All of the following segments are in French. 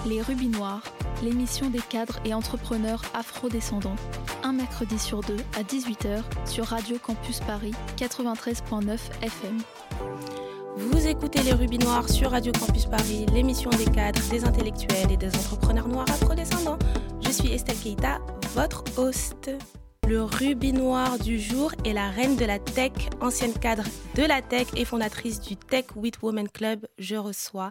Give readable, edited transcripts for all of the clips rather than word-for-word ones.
Les Rubis Noirs, l'émission des cadres et entrepreneurs afro-descendants. Un mercredi sur deux à 18h sur Radio Campus Paris 93.9 FM. Vous écoutez Les Rubis Noirs sur Radio Campus Paris, l'émission des cadres, des intellectuels et des entrepreneurs noirs afro-descendants. Je suis Estelle Keita, votre host. Le Rubis Noir du jour est la reine de la tech, ancienne cadre de la tech et fondatrice du Tech with Women Club. Je reçois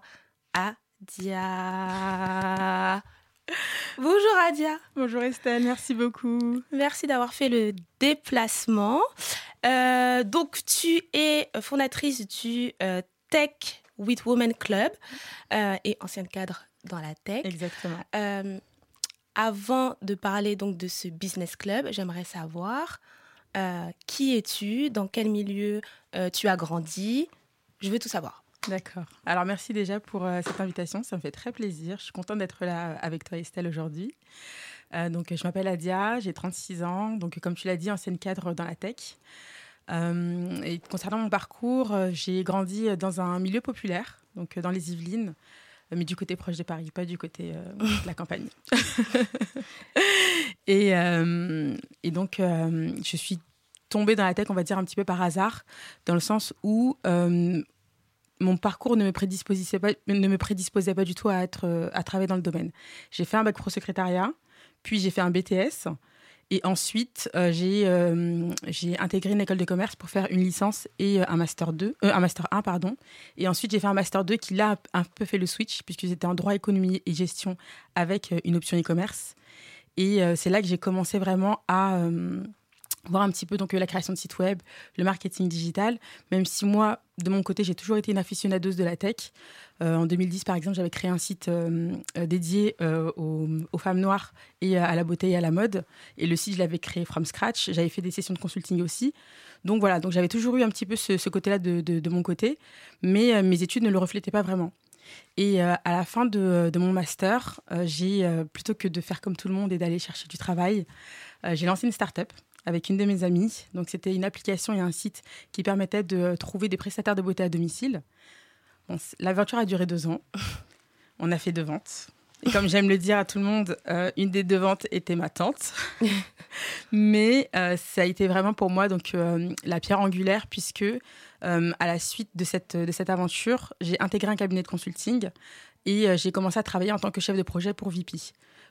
Adia. Bonjour Adia. Bonjour Estelle, merci beaucoup. Merci d'avoir fait le déplacement. Donc tu es fondatrice du Tech with Women Club et ancienne cadre dans la tech. Exactement. Avant de parler donc de ce business club, j'aimerais savoir qui es-tu, dans quel milieu tu as grandi. Je veux tout savoir. D'accord. Alors merci déjà pour cette invitation, ça me fait très plaisir. Je suis contente d'être là avec toi Estelle aujourd'hui. Donc je m'appelle Adia, j'ai 36 ans, donc comme tu l'as dit, ancienne cadre dans la tech. Et concernant mon parcours, j'ai grandi dans un milieu populaire, donc dans les Yvelines. Mais du côté proche de Paris, pas du côté de la campagne. et donc, je suis tombée dans la tech, on va dire, un petit peu par hasard, dans le sens où mon parcours ne me prédisposait pas du tout à travailler dans le domaine. J'ai fait un bac pro secrétariat, puis j'ai fait un BTS. Et ensuite, j'ai intégré une école de commerce pour faire une licence et un master 1, pardon. Et ensuite, j'ai fait un master 2 qui, là, a un peu fait le switch, puisque j'étais en droit, économie et gestion avec une option e-commerce. Et c'est là que j'ai commencé vraiment à voir un petit peu donc, la création de sites web, le marketing digital, même si moi, de mon côté, j'ai toujours été une aficionados de la tech. En 2010, par exemple, j'avais créé un site dédié aux femmes noires et à la beauté et à la mode. Et le site, je l'avais créé from scratch. J'avais fait des sessions de consulting aussi. Donc voilà, donc j'avais toujours eu un petit peu ce côté-là de mon côté. Mais mes études ne le reflétaient pas vraiment. Et à la fin de mon master, plutôt que de faire comme tout le monde et d'aller chercher du travail, j'ai lancé une start-up avec une de mes amies. Donc, c'était une application et un site qui permettait de trouver des prestataires de beauté à domicile. Bon, l'aventure a duré 2 ans. On a fait 2 ventes. Et comme j'aime le dire à tout le monde, une des 2 ventes était ma tante. Mais ça a été vraiment pour moi donc, la pierre angulaire puisque à la suite de cette aventure, j'ai intégré un cabinet de consulting et j'ai commencé à travailler en tant que chef de projet pour VP. Pourquoi ?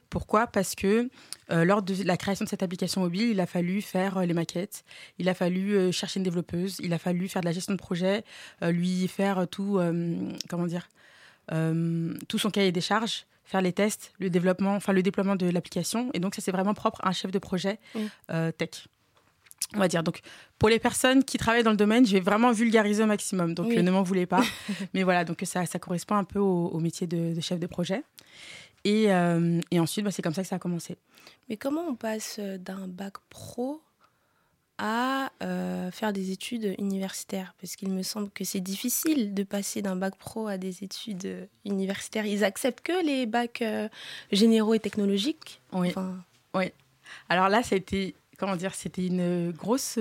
Parce que lors de la création de cette application mobile, il a fallu faire les maquettes, il a fallu chercher une développeuse, il a fallu faire de la gestion de projet, lui faire tout son cahier des charges, faire les tests, le déploiement de l'application. Et donc, ça, c'est vraiment propre à un chef de projet tech. On va dire. Donc, pour les personnes qui travaillent dans le domaine, je vais vraiment vulgariser au maximum. Donc, ne m'en voulez pas. Mais voilà, donc ça correspond un peu au métier de chef de projet. Et ensuite, c'est comme ça que ça a commencé. Mais comment on passe d'un bac pro à faire des études universitaires ? Parce qu'il me semble que c'est difficile de passer d'un bac pro à des études universitaires. Ils acceptent que les bacs généraux et technologiques ? Oui. Oui. Alors là, c'était une grosse...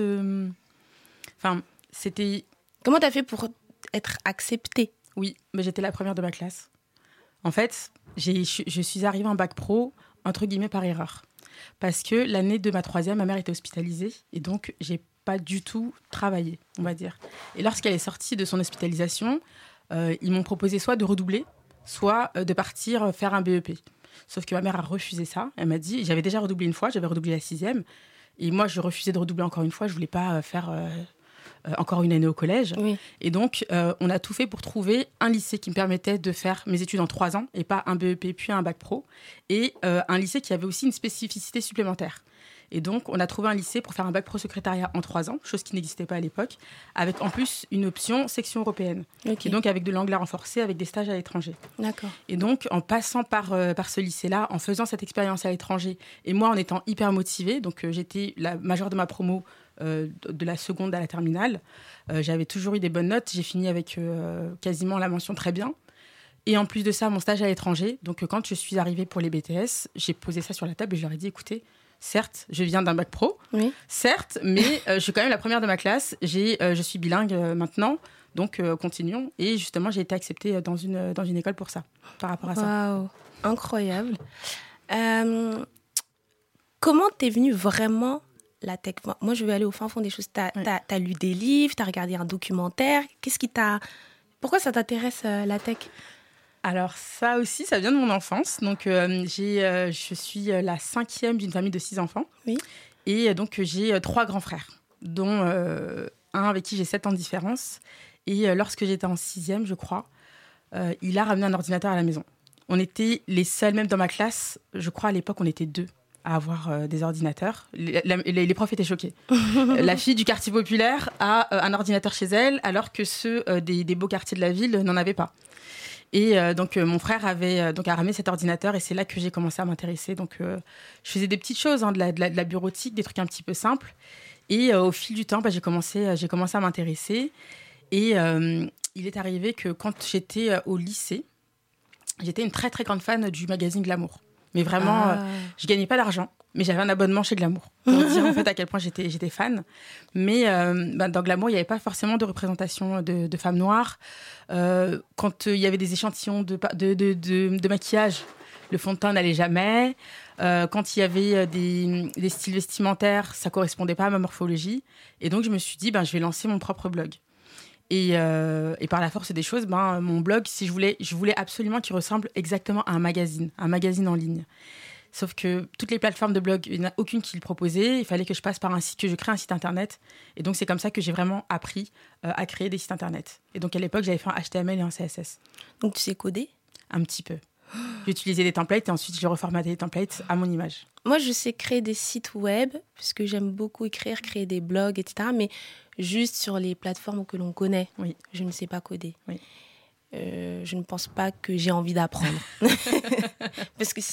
c'était... Comment tu as fait pour être acceptée ? Oui, mais j'étais la première de ma classe. En fait, je suis arrivée en bac pro, entre guillemets, par erreur. Parce que l'année de ma 3e, ma mère était hospitalisée. Et donc, j'ai pas du tout travaillé, on va dire. Et lorsqu'elle est sortie de son hospitalisation, ils m'ont proposé soit de redoubler, soit de partir faire un BEP. Sauf que ma mère a refusé ça. Elle m'a dit, j'avais déjà redoublé une fois, j'avais redoublé la 6e. Et moi, je refusais de redoubler encore une fois. Je voulais pas faire... encore une année au collège. Oui. Et donc, on a tout fait pour trouver un lycée qui me permettait de faire mes études en 3 ans et pas un BEP puis un bac pro. Et un lycée qui avait aussi une spécificité supplémentaire. Et donc, on a trouvé un lycée pour faire un bac pro secrétariat en 3 ans, chose qui n'existait pas à l'époque, avec en plus une option section européenne. Okay. Et donc, avec de l'anglais renforcé, avec des stages à l'étranger. D'accord. Et donc, en passant par ce lycée-là, en faisant cette expérience à l'étranger, et moi, en étant hyper motivée, donc j'étais la majeure de ma promo, de la seconde à la terminale. J'avais toujours eu des bonnes notes. J'ai fini avec quasiment la mention très bien. Et en plus de ça, mon stage à l'étranger. Donc, quand je suis arrivée pour les BTS, j'ai posé ça sur la table et je leur ai dit, écoutez, certes, je viens d'un bac pro, oui. Certes, mais je suis quand même la première de ma classe. Je suis bilingue maintenant. Donc, continuons. Et justement, j'ai été acceptée dans une école pour ça, par rapport à ça. Waouh. Incroyable. Comment t'es venue vraiment la tech? Moi, je veux aller au fin fond des choses. T'as lu des livres, t'as regardé un documentaire. Pourquoi ça t'intéresse, la tech? Alors ça aussi, ça vient de mon enfance. Donc je suis la 5e d'une famille de 6 enfants. Oui. Et donc j'ai 3 grands frères, dont un avec qui j'ai 7 ans de différence. Et lorsque j'étais en 6e, je crois, il a ramené un ordinateur à la maison. On était les seuls, même dans ma classe, je crois à l'époque, on était 2 à avoir des ordinateurs. Les profs étaient choqués. La fille du quartier populaire a un ordinateur chez elle, alors que ceux des beaux quartiers de la ville n'en avaient pas. Et donc, mon frère a ramené cet ordinateur et c'est là que j'ai commencé à m'intéresser. Donc, je faisais des petites choses, de la bureautique, des trucs un petit peu simples. Et au fil du temps, j'ai commencé à m'intéresser. Et il est arrivé que quand j'étais au lycée, j'étais une très, très grande fan du magazine Glamour. Mais vraiment, je gagnais pas d'argent, mais j'avais un abonnement chez Glamour. Pour dire en fait à quel point j'étais fan. Mais dans Glamour, il n'y avait pas forcément de représentation de femmes noires. Quand il y avait des échantillons de maquillage, le fond de teint n'allait jamais. Quand il y avait des styles vestimentaires, ça correspondait pas à ma morphologie. Et donc, je me suis dit, je vais lancer mon propre blog. Et par la force des choses, mon blog, je voulais absolument qu'il ressemble exactement à un magazine en ligne. Sauf que toutes les plateformes de blog, il n'y en a aucune qui le proposait. Il fallait que je passe par que je crée un site internet. Et donc, c'est comme ça que j'ai vraiment appris à créer des sites internet. Et donc, à l'époque, j'avais fait un HTML et un CSS. Donc, tu sais coder? Un petit peu. J'utilisais des templates et ensuite, je reformatais les templates à mon image. Moi, je sais créer des sites web, puisque j'aime beaucoup écrire, créer des blogs, etc. Mais juste sur les plateformes que l'on connaît. Oui. Je ne sais pas coder. Oui. Je ne pense pas que j'ai envie d'apprendre. Parce que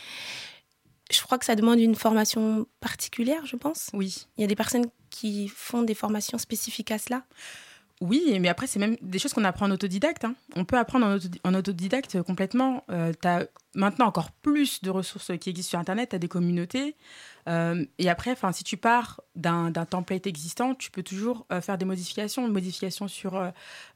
je crois que ça demande une formation particulière, je pense. Oui. Il y a des personnes qui font des formations spécifiques à cela. Oui, mais après, c'est même des choses qu'on apprend en autodidacte. On peut apprendre en autodidacte complètement. Tu as maintenant encore plus de ressources qui existent sur Internet. Tu as des communautés. Et après, si tu pars d'un template existant, tu peux toujours faire des modifications sur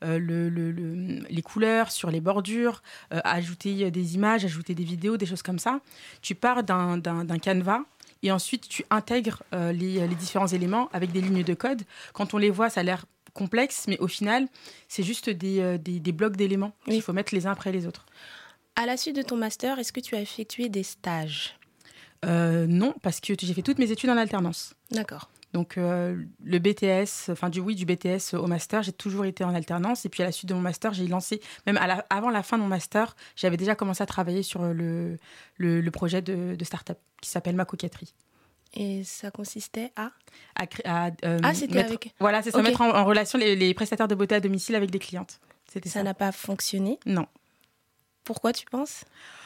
les couleurs, sur les bordures, ajouter des images, ajouter des vidéos, des choses comme ça. Tu pars d'un canevas. Et ensuite, tu intègres les différents éléments avec des lignes de code. Quand on les voit, ça a l'air complexe, mais au final, c'est juste des blocs d'éléments qu'il faut mettre les uns après les autres. À la suite de ton master, est-ce que tu as effectué des stages? Non, parce que j'ai fait toutes mes études en alternance. D'accord. Donc, le BTS, du BTS au master, j'ai toujours été en alternance. Et puis, à la suite de mon master, j'ai lancé, même avant la fin de mon master, j'avais déjà commencé à travailler sur le projet de start-up qui s'appelle Ma Coquetterie. Et ça consistait à c'était mettre, avec... Voilà, c'est ça, mettre en relation les prestataires de beauté à domicile avec des clientes. C'était ça. Ça n'a pas fonctionné? Non. Pourquoi, tu penses?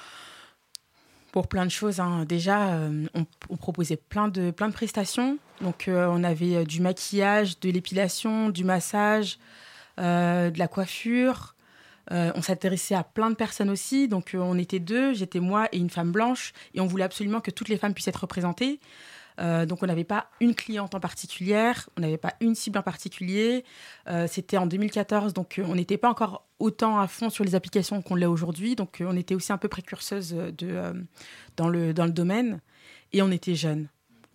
Pour plein de choses. Déjà, on proposait plein de prestations. Donc, on avait du maquillage, de l'épilation, du massage, de la coiffure. On s'intéressait à plein de personnes aussi. Donc, on était 2. J'étais moi et une femme blanche. Et on voulait absolument que toutes les femmes puissent être représentées. Donc, on n'avait pas une cliente en particulier. On n'avait pas une cible en particulier. C'était en 2014. Donc, on n'était pas encore autant à fond sur les applications qu'on l'est aujourd'hui. Donc, on était aussi un peu précurseuse dans le domaine. Et on était jeunes.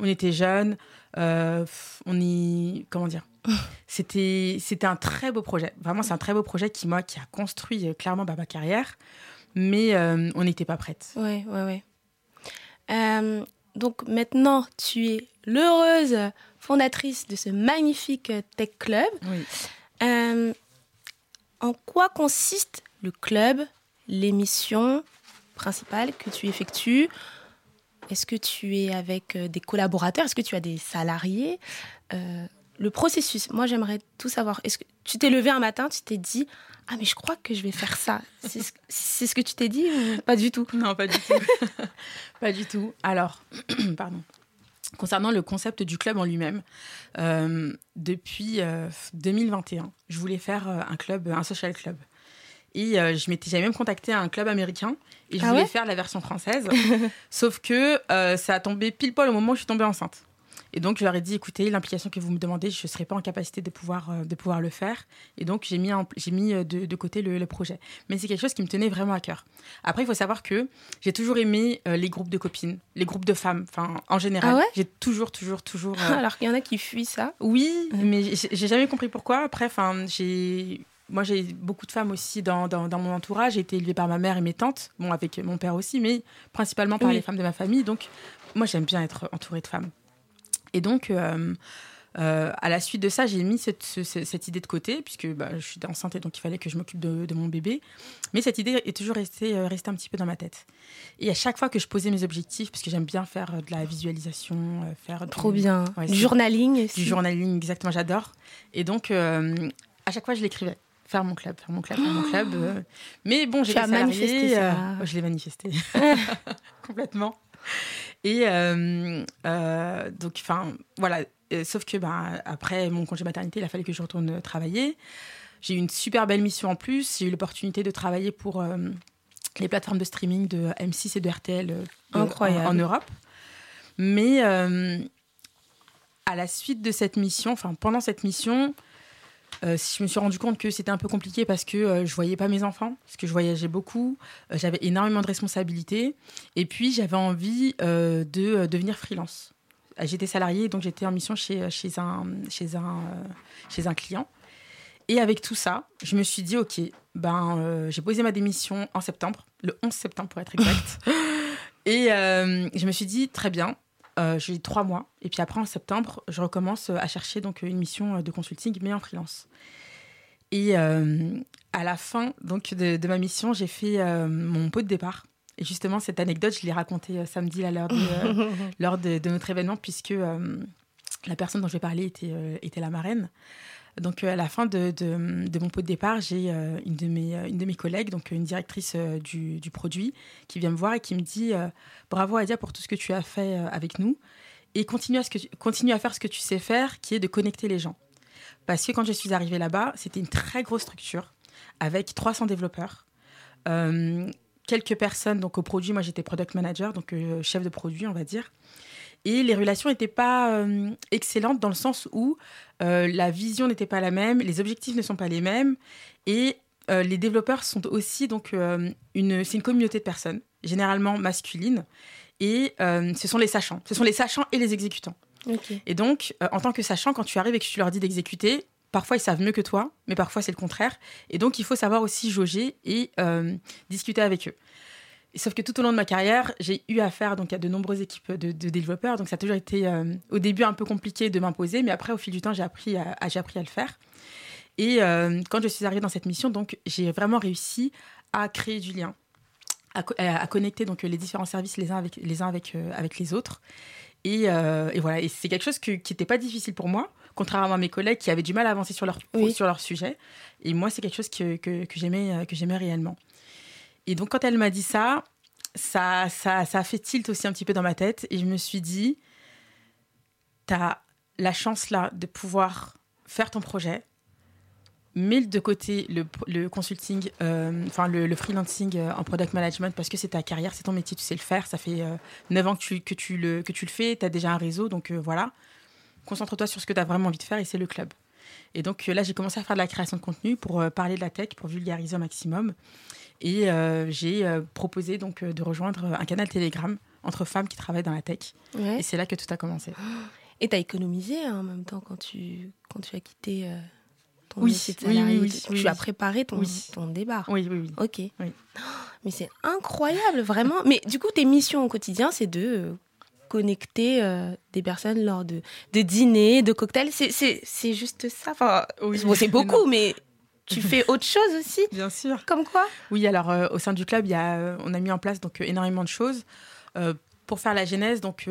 Comment dire, c'était un très beau projet. Vraiment, c'est un très beau projet qui a construit clairement ma carrière. Mais on n'était pas prête. Ouais. Donc maintenant, tu es l'heureuse fondatrice de ce magnifique Tech Club. Oui. En quoi consiste le club, l'émission principale que tu effectues? Est-ce que tu es avec des collaborateurs? Est-ce que tu as des salariés? Le processus, moi j'aimerais tout savoir. Est-ce que tu t'es levé un matin, tu t'es dit « Ah mais je crois que je vais faire ça ». C'est ce que tu t'es dit ou pas du tout? Non, pas du tout. Pas du tout. Alors, pardon. Concernant le concept du club en lui-même, depuis 2021, je voulais faire un social club. Et j'avais même contacté un club américain et je voulais faire la version française. Sauf que ça a tombé pile poil au moment où je suis tombée enceinte. Et donc, je leur ai dit, écoutez, l'implication que vous me demandez, je ne serai pas en capacité de pouvoir le faire. Et donc, j'ai mis de côté le projet. Mais c'est quelque chose qui me tenait vraiment à cœur. Après, il faut savoir que j'ai toujours aimé les groupes de copines, les groupes de femmes, en général. Ah ouais ? J'ai toujours... Alors qu'il y en a qui fuient ça. Oui, mais j'ai jamais compris pourquoi. Après, moi, j'ai beaucoup de femmes aussi dans mon entourage. J'ai été élevée par ma mère et mes tantes, bon, avec mon père aussi, mais principalement par les femmes de ma famille. Donc, moi, j'aime bien être entourée de femmes. Et donc, à la suite de ça, j'ai mis cette idée de côté, puisque je suis enceinte et donc il fallait que je m'occupe de mon bébé. Mais cette idée est toujours restée un petit peu dans ma tête. Et à chaque fois que je posais mes objectifs, parce que j'aime bien faire de la visualisation, Trop bien. Du journaling aussi. Du journaling, exactement, j'adore. Et donc, à chaque fois, je l'écrivais. Faire mon club. Mais bon, j'ai manifesté ça. Je l'ai manifesté. Complètement. Et donc, voilà. Sauf que après mon congé maternité, il a fallu que je retourne travailler. J'ai eu une super belle mission en plus. J'ai eu l'opportunité de travailler pour les plateformes de streaming de M6 et de RTL Incroyable. En Europe. Mais à la suite de cette mission, pendant cette mission, je me suis rendu compte que c'était un peu compliqué parce que je voyais pas mes enfants, parce que je voyageais beaucoup, j'avais énormément de responsabilités, et puis j'avais envie de devenir freelance. J'étais salariée, donc j'étais en mission chez un client. Et avec tout ça, je me suis dit, ok, j'ai posé ma démission en septembre, le 11 septembre pour être exact. Et je me suis dit, très bien. J'ai 3 mois. Et puis après, en septembre, je recommence à chercher donc, une mission de consulting, mais en freelance. Et à la fin donc, de ma mission, j'ai fait mon pot de départ. Et justement, cette anecdote, je l'ai racontée samedi là, lors de notre événement, puisque la personne dont je vais parler était la marraine. Donc, à la fin de mon pot de départ, j'ai une de mes collègues, donc une directrice du produit, qui vient me voir et qui me dit bravo Adia pour tout ce que tu as fait avec nous et continue à faire ce que tu sais faire, qui est de connecter les gens. Parce que quand je suis arrivée là-bas, c'était une très grosse structure avec 300 développeurs, quelques personnes donc au produit. Moi, j'étais product manager, donc chef de produit, on va dire. Et les relations n'étaient pas excellentes dans le sens où la vision n'était pas la même, les objectifs ne sont pas les mêmes. Et les développeurs sont aussi donc, c'est une communauté de personnes, généralement masculines. Et ce sont les sachants. Ce sont les sachants et les exécutants. Okay. Et donc, en tant que sachant, quand tu arrives et que tu leur dis d'exécuter, parfois ils savent mieux que toi, mais parfois c'est le contraire. Et donc, il faut savoir aussi jauger et discuter avec eux. Sauf que tout au long de ma carrière, j'ai eu affaire donc, à de nombreuses équipes de développeurs. Donc, ça a toujours été au début un peu compliqué de m'imposer. Mais après, au fil du temps, j'ai appris à le faire. Et quand je suis arrivée dans cette mission, donc, j'ai vraiment réussi à créer du lien, à connecter donc, les différents services les uns avec les autres. Et voilà. Et c'est quelque chose qui n'était pas difficile pour moi, contrairement à mes collègues qui avaient du mal à avancer sur leur sujet. Et moi, c'est quelque chose que j'aimais réellement. Et donc, quand elle m'a dit ça a fait tilt aussi un petit peu dans ma tête. Et je me suis dit, t'as la chance là de pouvoir faire ton projet, mets de côté le consulting, le freelancing en product management parce que c'est ta carrière, c'est ton métier, tu sais le faire. Ça fait 9 ans que tu le fais, t'as déjà un réseau, donc voilà. Concentre-toi sur ce que t'as vraiment envie de faire et c'est le club. Et donc là, j'ai commencé à faire de la création de contenu pour parler de la tech, pour vulgariser au maximum. Et j'ai proposé donc, de rejoindre un canal Telegram entre femmes qui travaillent dans la tech. Ouais. Et c'est là que tout a commencé. Et tu as économisé en même temps quand tu as quitté ton métier de salarié. Tu as préparé ton départ. Oui. Ok. Oui. Mais c'est incroyable, vraiment. Mais du coup, tes missions au quotidien, c'est de connecter des personnes lors de dîners, de cocktails. C'est juste ça. Enfin, bon, c'est beaucoup, mais... Tu fais autre chose aussi ? Bien sûr. Comme quoi ? Oui, alors au sein du club, on a mis en place donc, énormément de choses. Pour faire la genèse, donc,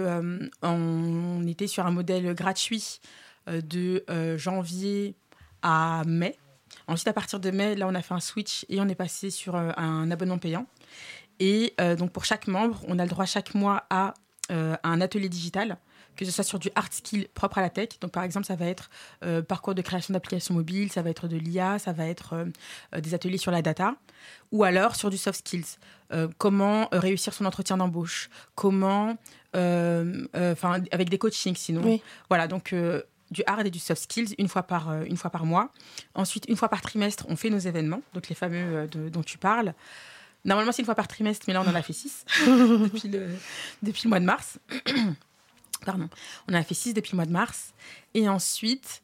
on était sur un modèle gratuit de janvier à mai. Ensuite, à partir de mai, là, on a fait un switch et on est passé sur un abonnement payant. Et donc, pour chaque membre, on a le droit chaque mois à un atelier digital, que ce soit sur du hard skill propre à la tech. Donc, par exemple, ça va être parcours de création d'applications mobiles, ça va être de l'IA, ça va être des ateliers sur la data. Ou alors sur du soft skills. Comment réussir son entretien d'embauche. Comment... avec des coachings sinon. Oui. Voilà, donc... du hard et du soft skills une fois par mois. Ensuite, une fois par trimestre, on fait nos événements, donc les fameux dont tu parles. Normalement, c'est une fois par trimestre, mais là, on en a fait 6 depuis le mois de mars. Pardon. On en a fait 6 depuis le mois de mars. Et ensuite,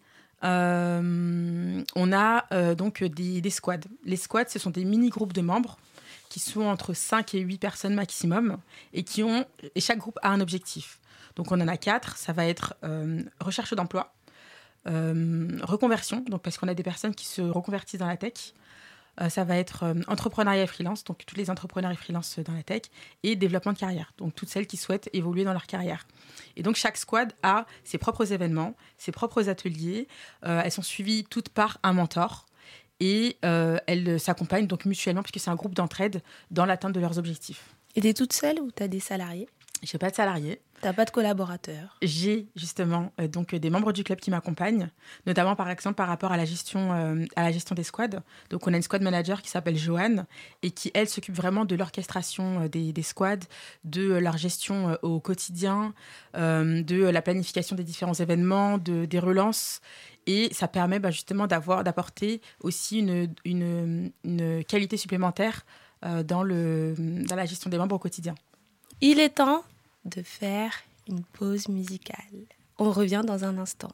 on a donc des squads. Les squads, ce sont des mini-groupes de membres qui sont entre 5 et 8 personnes maximum et chaque groupe a un objectif. Donc, on en a 4. Ça va être recherche d'emploi, reconversion, donc parce qu'on a des personnes qui se reconvertissent dans la tech. Ça va être entrepreneuriat et freelance, donc tous les entrepreneurs et freelance dans la tech, et développement de carrière, donc toutes celles qui souhaitent évoluer dans leur carrière. Et donc, chaque squad a ses propres événements, ses propres ateliers. Elles sont suivies toutes par un mentor. Et elles s'accompagnent donc mutuellement, puisque c'est un groupe d'entraide dans l'atteinte de leurs objectifs. Et t'es toute seule ou t'as des salariés ? J'ai pas de salariés. T'as pas de collaborateurs ? J'ai justement donc des membres du club qui m'accompagnent, notamment par exemple par rapport à la gestion des squads. Donc on a une squad manager qui s'appelle Joanne et qui elle s'occupe vraiment de l'orchestration des squads, de leur gestion au quotidien, de la planification des différents événements, des relances. Et ça permet justement d'apporter aussi une qualité supplémentaire dans la gestion des membres au quotidien. Il est temps de faire une pause musicale. On revient dans un instant.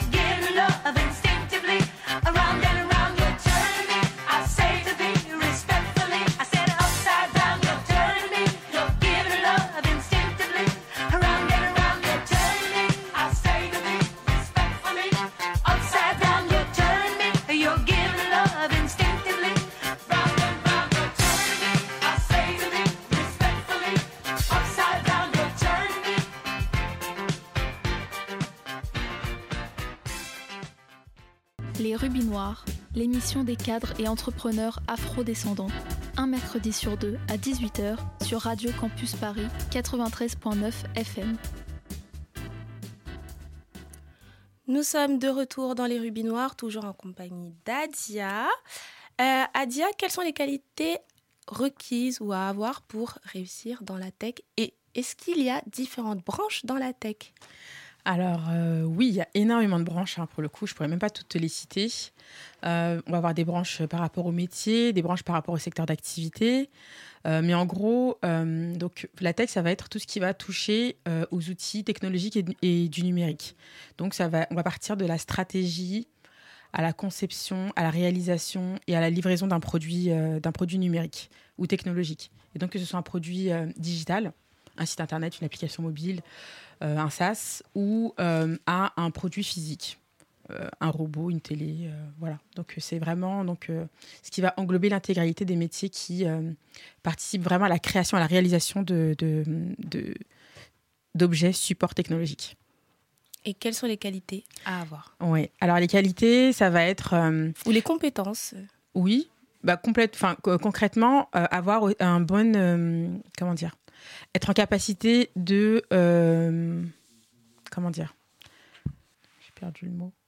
Respect Les Rubis Noirs, l'émission des cadres et entrepreneurs afro-descendants. Un mercredi sur deux à 18h sur Radio Campus Paris 93.9 FM. Nous sommes de retour dans les Rubis Noirs, toujours en compagnie d'Adia. Adia, quelles sont les qualités requises ou à avoir pour réussir dans la tech? Et est-ce qu'il y a différentes branches dans la tech? Alors oui, il y a énormément de branches, pour le coup, je ne pourrais même pas toutes les citer. On va avoir des branches par rapport au métier, des branches par rapport au secteur d'activité. Mais en gros, donc, la tech, ça va être tout ce qui va toucher aux outils technologiques et du numérique. Donc on va partir de la stratégie à la conception, à la réalisation et à la livraison d'un produit numérique ou technologique. Et donc que ce soit un produit digital, un site internet, une application mobile, un SaaS, ou à un produit physique, un robot, une télé, voilà. Donc c'est vraiment ce qui va englober l'intégralité des métiers qui participent vraiment à la création, à la réalisation d'objets support technologiques. Et quelles sont les qualités à avoir? Oui, alors les qualités, ça va être... Ou les compétences? Oui, concrètement, avoir un bon... comment dire? Être en capacité de... comment dire? J'ai perdu le mot.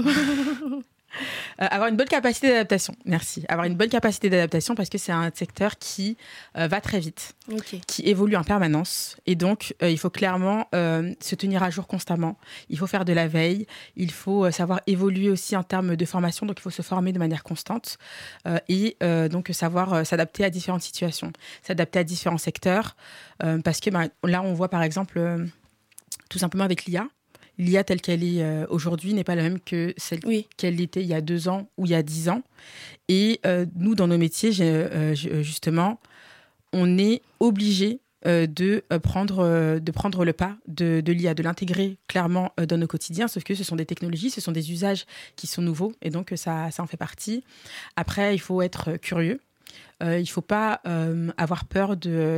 Avoir une bonne capacité d'adaptation, merci. Avoir une bonne capacité d'adaptation parce que c'est un secteur qui va très vite, qui évolue en permanence. Et donc, il faut clairement se tenir à jour constamment. Il faut faire de la veille. Il faut savoir évoluer aussi en termes de formation. Donc, il faut se former de manière constante et donc savoir s'adapter à différentes situations, s'adapter à différents secteurs. Parce que là, on voit par exemple, tout simplement avec l'IA, l'IA telle qu'elle est aujourd'hui n'est pas la même que celle qu'elle était il y a 2 ans ou il y a 10 ans. Et nous, dans nos métiers, justement, on est obligé de prendre le pas de l'IA, de l'intégrer clairement dans nos quotidiens, sauf que ce sont des technologies, ce sont des usages qui sont nouveaux, et donc ça en fait partie. Après, il faut être curieux. Il ne faut pas avoir peur de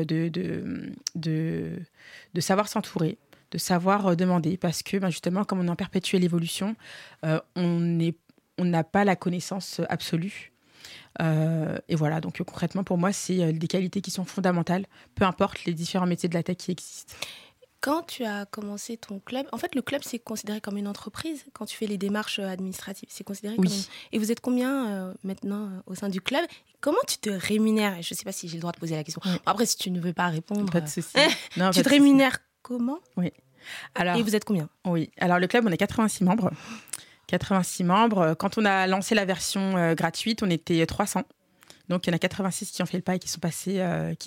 savoir s'entourer, de savoir demander, parce que justement, comme on est en perpétuelle évolution, on n'a pas la connaissance absolue. Et voilà, donc concrètement, pour moi, c'est des qualités qui sont fondamentales, peu importe les différents métiers de la tech qui existent. Quand tu as commencé ton club, en fait, le club, c'est considéré comme une entreprise. Quand tu fais les démarches administratives, c'est considéré comme une... Et vous êtes combien maintenant au sein du club? Comment tu te rémunères? Je ne sais pas si j'ai le droit de poser la question. Oui. Après, si tu ne veux pas répondre... Pas de souci. Non, tu te rémunères comment? Oui. Alors, et vous êtes combien? Oui. Alors, le club, on est 86 membres. 86 membres. Quand on a lancé la version gratuite, on était 300. Donc, il y en a 86 qui ont fait le pas et qui sont passés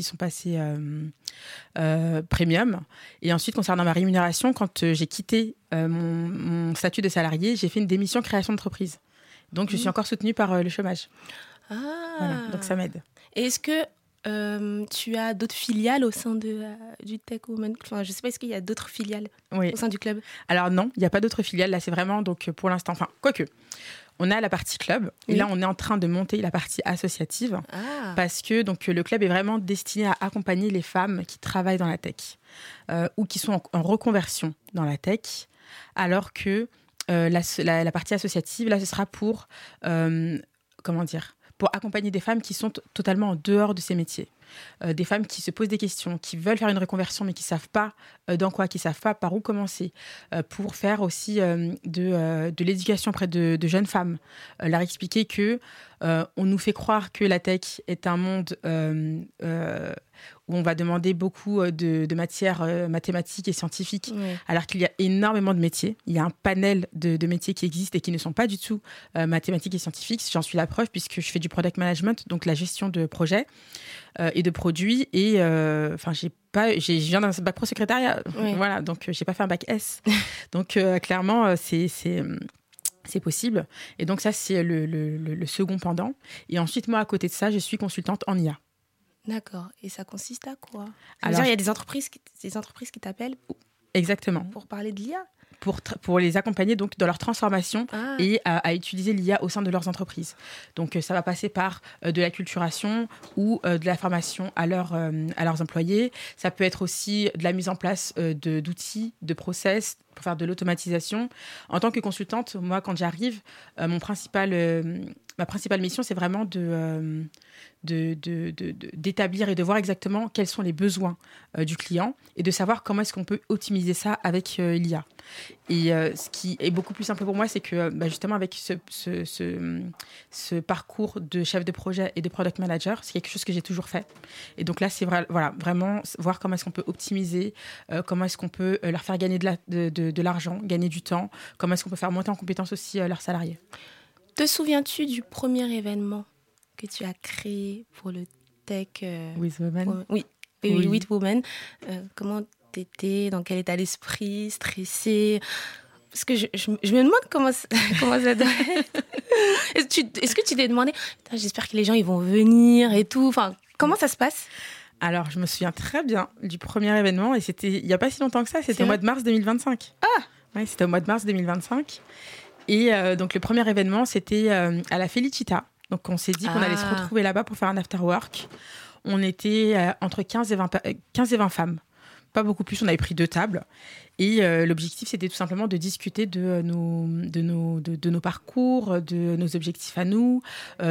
premium. Et ensuite, concernant ma rémunération, quand j'ai quitté mon statut de salarié, j'ai fait une démission création d'entreprise. Donc, je suis encore soutenue par le chômage. Ah. Voilà, donc, ça m'aide. Et est-ce que tu as d'autres filiales au sein du Tech Women? Enfin, je ne sais pas, est-ce qu'il y a d'autres filiales au sein du club? Alors non, il n'y a pas d'autres filiales. Là, c'est vraiment, donc, pour l'instant, enfin, quoique, on a la partie club. Et là, on est en train de monter la partie associative. Parce que donc, le club est vraiment destiné à accompagner les femmes qui travaillent dans la tech ou qui sont en reconversion dans la tech. Alors que la partie associative, là, ce sera pour... pour accompagner des femmes qui sont totalement en dehors de ces métiers. Des femmes qui se posent des questions, qui veulent faire une reconversion, mais qui ne savent pas dans quoi, qui ne savent pas par où commencer. Pour faire aussi de l'éducation auprès de jeunes femmes. Leur expliquer qu'on nous fait croire que la tech est un monde où on va demander beaucoup de matières mathématiques et scientifiques, alors qu'il y a énormément de métiers. Il y a un panel de métiers qui existent et qui ne sont pas du tout mathématiques et scientifiques. J'en suis la preuve puisque je fais du product management, donc la gestion de projets et de produits. Et je viens d'un bac pro secrétariat, voilà, donc j'ai pas fait un bac S. Donc clairement, c'est possible. Et donc ça, c'est le second pendant. Et ensuite, moi, à côté de ça, je suis consultante en IA. D'accord. Et ça consiste à quoi? Alors, il y a des entreprises qui t'appellent? Exactement. Pour parler de l'IA? pour les accompagner donc dans leur transformation et à utiliser l'IA au sein de leurs entreprises. Donc ça va passer par de l'acculturation ou de la formation à leurs employés. Ça peut être aussi de la mise en place d'outils, de process pour faire de l'automatisation. En tant que consultante, moi, quand j'arrive, ma principale mission, c'est vraiment d'établir et de voir exactement quels sont les besoins du client et de savoir comment est-ce qu'on peut optimiser ça avec l'IA. Et ce qui est beaucoup plus simple pour moi, c'est que justement avec ce parcours de chef de projet et de product manager, c'est quelque chose que j'ai toujours fait. Et donc là, c'est vraiment voir comment est-ce qu'on peut optimiser, comment est-ce qu'on peut leur faire gagner de l'argent, gagner du temps, comment est-ce qu'on peut faire monter en compétence aussi leurs salariés. Te souviens-tu du premier événement que tu as créé pour le Tech With Women? Oui, With Women. Comment t'étais, dans quel état d'esprit, stressée? Parce que je me demande comment ça doit être. Est-ce que tu t'es demandé, j'espère que les gens ils vont venir et tout. Enfin, comment ça se passe? Alors, je me souviens très bien du premier événement et c'était il n'y a pas si longtemps que ça, c'était au mois de mars 2025. Ah! Oui, c'était au mois de mars 2025. Et donc, le premier événement, c'était à la Felicita. Donc, on s'est dit qu'on allait se retrouver là-bas pour faire un after-work. On était entre 15 et 20 femmes. Pas beaucoup plus, on avait pris 2 tables. Et l'objectif, c'était tout simplement de discuter de nos parcours, de nos objectifs à nous,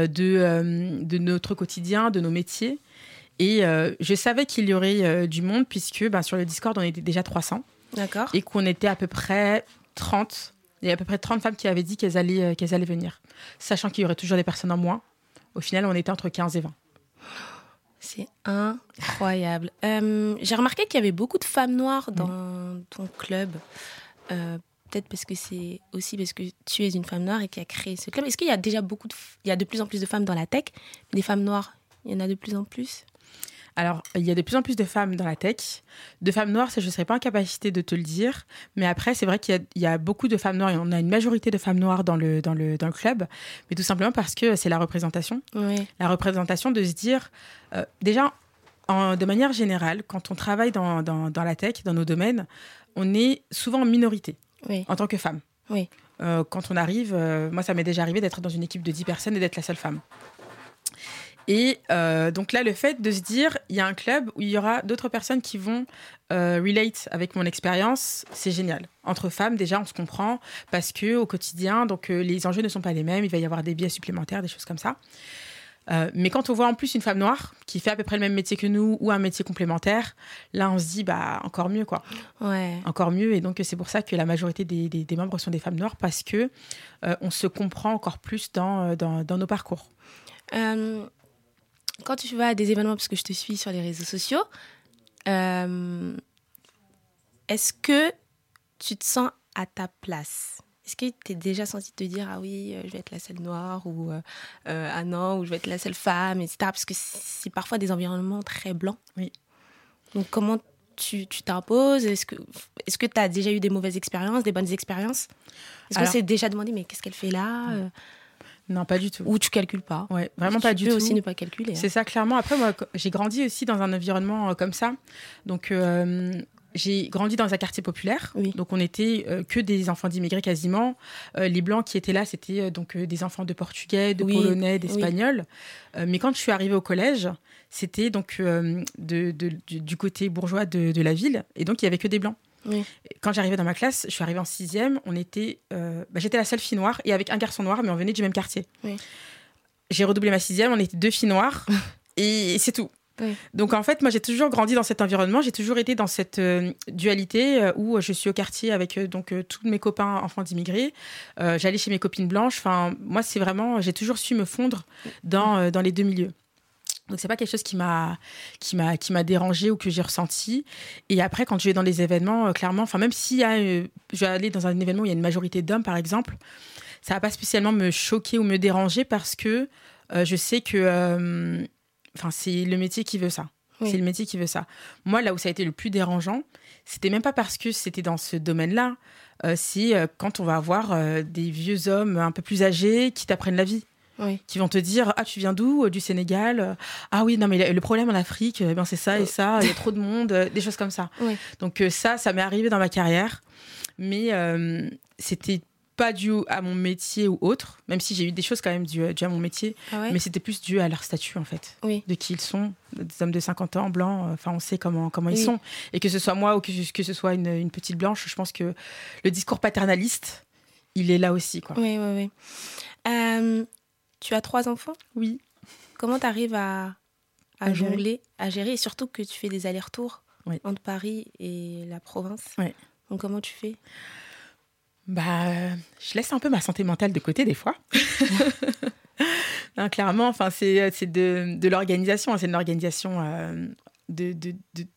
de notre quotidien, de nos métiers. Et je savais qu'il y aurait du monde puisque sur le Discord, on était déjà 300. D'accord. Et qu'on était à peu près 30. Il y a à peu près 30 femmes qui avaient dit qu'elles allaient venir. Sachant qu'il y aurait toujours des personnes en moins. Au final, on était entre 15 et 20. C'est incroyable. J'ai remarqué qu'il y avait beaucoup de femmes noires dans ton club. Peut-être parce que c'est aussi parce que tu es une femme noire et qui a créé ce club. Est-ce qu'il y a déjà il y a de plus en plus de femmes dans la tech? Des femmes noires, il y en a de plus en plus? Alors, il y a de plus en plus de femmes dans la tech. De femmes noires, ça, je ne serais pas en capacité de te le dire. Mais après, c'est vrai qu'il y a beaucoup de femmes noires et on a une majorité de femmes noires dans le club. Mais tout simplement parce que c'est la représentation. Oui. La représentation de se dire... déjà, de manière générale, quand on travaille dans la tech, dans nos domaines, on est souvent en minorité en tant que femme. Oui. Quand on arrive... moi, ça m'est déjà arrivé d'être dans une équipe de 10 personnes et d'être la seule femme. Et donc là, le fait de se dire, il y a un club où il y aura d'autres personnes qui vont relate avec mon expérience, c'est génial. Entre femmes, déjà, on se comprend parce qu'au quotidien, donc, les enjeux ne sont pas les mêmes, il va y avoir des biais supplémentaires, des choses comme ça. Mais quand on voit en plus une femme noire qui fait à peu près le même métier que nous ou un métier complémentaire, là, on se dit, encore mieux, quoi. Ouais. Encore mieux. Et donc, c'est pour ça que la majorité des membres sont des femmes noires parce qu'on se comprend encore plus dans nos parcours. Quand tu vas à des événements, parce que je te suis sur les réseaux sociaux, est-ce que tu te sens à ta place? Est-ce que tu es déjà senti te dire « Ah oui, je vais être la seule noire » ou « Ah non, ou je vais être la seule femme », etc. Parce que c'est parfois des environnements très blancs. Oui. Donc, comment tu t'imposes? Est-ce que tu as déjà eu des mauvaises expériences, des bonnes expériences? Est-ce que c'est déjà demandé « Mais qu'est-ce qu'elle fait là ?» Non, pas du tout. Ou tu calcules pas. Ouais, vraiment pas du tout. Tu peux aussi ne pas calculer. C'est ça, clairement. Après, moi, j'ai grandi aussi dans un environnement comme ça. Donc, j'ai grandi dans un quartier populaire. Oui. Donc, on était que des enfants d'immigrés quasiment. Les Blancs qui étaient là, c'était donc des enfants de Portugais, de Polonais, d'Espagnols. Mais quand je suis arrivée au collège, c'était donc du côté bourgeois de la ville. Et donc, il n'y avait que des Blancs. Oui. Quand j'arrivais dans ma classe, je suis arrivée en 6e, j'étais la seule fille noire et avec un garçon noir, mais on venait du même quartier. Oui. J'ai redoublé ma 6e, on était 2 filles noires et c'est tout. Oui. Donc en fait, moi j'ai toujours grandi dans cet environnement, j'ai toujours été dans cette dualité où je suis au quartier avec tous mes copains enfants d'immigrés, j'allais chez mes copines blanches, enfin moi c'est vraiment, j'ai toujours su me fondre dans les deux milieux. Donc, c'est pas quelque chose qui m'a dérangée ou que j'ai ressenti. Et après, quand je vais dans les événements, clairement, enfin, même si je vais aller dans un événement où il y a une majorité d'hommes, par exemple, ça va pas spécialement me choquer ou me déranger parce que je sais que c'est le métier qui veut ça. Oui. C'est le métier qui veut ça. Moi, là où ça a été le plus dérangeant, c'était même pas parce que c'était dans ce domaine-là. C'est quand on va avoir des vieux hommes un peu plus âgés qui t'apprennent la vie. Oui. Qui vont te dire « Ah, tu viens d'où ? Du Sénégal ? Ah oui, non, mais le problème en Afrique, c'est ça et ça, il y a trop de monde, des choses comme ça. » Oui. Donc ça m'est arrivé dans ma carrière. Mais c'était pas dû à mon métier ou autre, même si j'ai eu des choses quand même dues à mon métier, mais c'était plus dû à leur statut en fait, de qui ils sont, des hommes de 50 ans, blancs, enfin on sait comment ils sont. Et que ce soit moi ou que ce soit une petite blanche, je pense que le discours paternaliste, il est là aussi, quoi. Oui. Tu as 3 enfants ? Oui. Comment tu arrives à jongler, à gérer, et surtout que tu fais des allers-retours entre Paris et la province. Donc comment tu fais ? Je laisse un peu ma santé mentale de côté des fois. Non, clairement, enfin, c'est de l'organisation. C'est une organisation de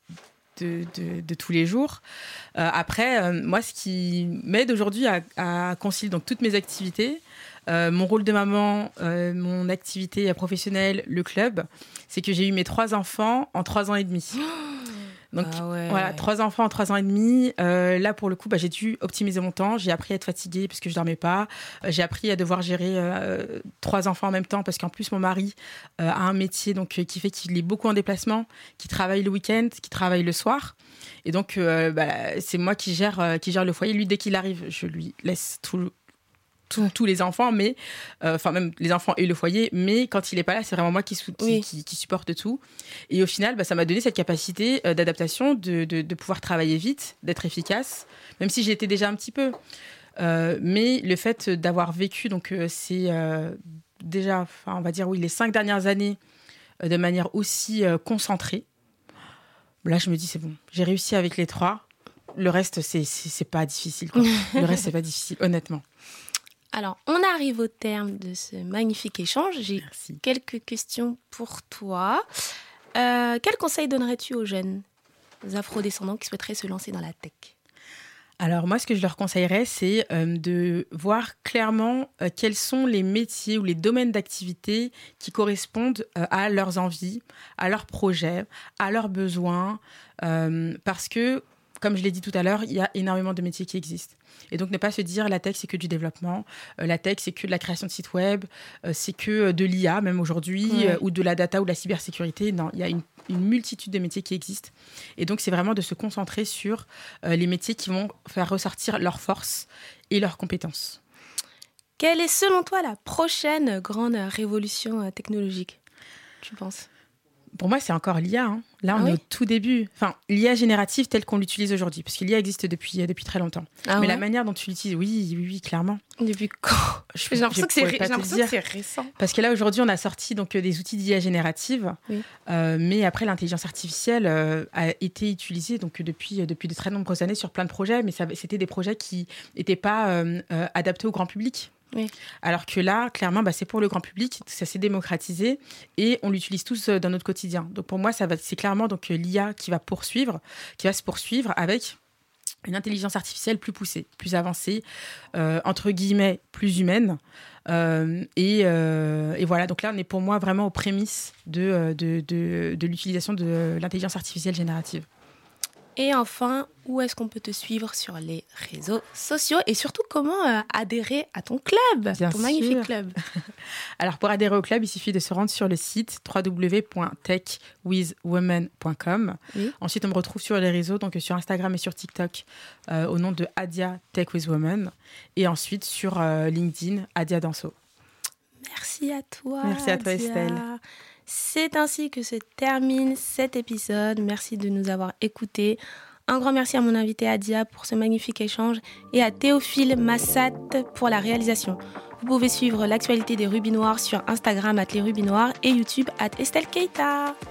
tous les jours. Après, moi, ce qui m'aide aujourd'hui à concilier donc, toutes mes activités, mon rôle de maman, mon activité professionnelle, le club, c'est que j'ai eu mes 3 enfants en 3 ans et demi. Donc voilà, 3 enfants en 3 ans et demi. Là, pour le coup, j'ai dû optimiser mon temps. J'ai appris à être fatiguée parce que je dormais pas. J'ai appris à devoir gérer 3 enfants en même temps parce qu'en plus, mon mari a un métier donc, qui fait qu'il est beaucoup en déplacement, qui travaille le week-end, qui travaille le soir. Et donc, c'est moi qui gère le foyer. Lui, dès qu'il arrive, je lui laisse tous les enfants, mais même les enfants et le foyer, mais quand il n'est pas là, c'est vraiment moi qui supporte tout. Et au final, ça m'a donné cette capacité d'adaptation, de pouvoir travailler vite, d'être efficace, même si j'étais déjà un petit peu. Mais le fait d'avoir vécu, donc c'est déjà, on va dire, les 5 dernières années de manière aussi concentrée, là, je me dis, c'est bon, j'ai réussi avec les 3. Le reste, c'est pas difficile, quoi. Le reste, c'est pas difficile, honnêtement. Alors, on arrive au terme de ce magnifique échange. J'ai quelques questions pour toi. Quel conseil donnerais-tu aux jeunes afro-descendants qui souhaiteraient se lancer dans la tech ? Alors moi, ce que je leur conseillerais, c'est de voir clairement quels sont les métiers ou les domaines d'activité qui correspondent à leurs envies, à leurs projets, à leurs besoins. Parce que, comme je l'ai dit tout à l'heure, il y a énormément de métiers qui existent. Et donc, ne pas se dire la tech, c'est que du développement, la tech, c'est que de la création de sites web, c'est que de l'IA, même aujourd'hui, ou de la data ou de la cybersécurité. Non, il y a une multitude de métiers qui existent. Et donc, c'est vraiment de se concentrer sur les métiers qui vont faire ressortir leurs forces et leurs compétences. Quelle est, selon toi, la prochaine grande révolution technologique, tu penses ? Pour moi, c'est encore l'IA. Hein. Là, on est au tout début. Enfin, l'IA générative telle qu'on l'utilise aujourd'hui. Parce que l'IA existe depuis très longtemps. Mais la manière dont tu l'utilises, oui, clairement. Depuis quand ? J'ai l'impression que c'est récent. Parce que là, aujourd'hui, on a sorti donc, des outils d'IA générative. Mais après, l'intelligence artificielle a été utilisée donc, depuis de très nombreuses années sur plein de projets. Mais c'était des projets qui n'étaient pas adaptés au grand public. Oui. Alors que là, clairement, c'est pour le grand public, ça s'est démocratisé et on l'utilise tous dans notre quotidien. Donc pour moi, c'est clairement donc, l'IA qui va se poursuivre avec une intelligence artificielle plus poussée, plus avancée, entre guillemets, plus humaine. Et voilà, donc là, on est pour moi vraiment aux prémices de l'utilisation de l'intelligence artificielle générative. Et enfin, où est-ce qu'on peut te suivre sur les réseaux sociaux et surtout comment adhérer à ton club, magnifique club. Alors pour adhérer au club, il suffit de se rendre sur le site www.techwithwomen.com. Oui. Ensuite, on me retrouve sur les réseaux, donc sur Instagram et sur TikTok au nom de Adia Tech with Women et ensuite sur LinkedIn, Adia Danso. Merci à toi. Merci à toi, Estelle. C'est ainsi que se termine cet épisode. Merci de nous avoir écoutés. Un grand merci à mon invité Adia pour ce magnifique échange et à Théophile Massat pour la réalisation. Vous pouvez suivre l'actualité des Rubis Noirs sur Instagram @lesrubisnoirs et YouTube @Estelle Keita.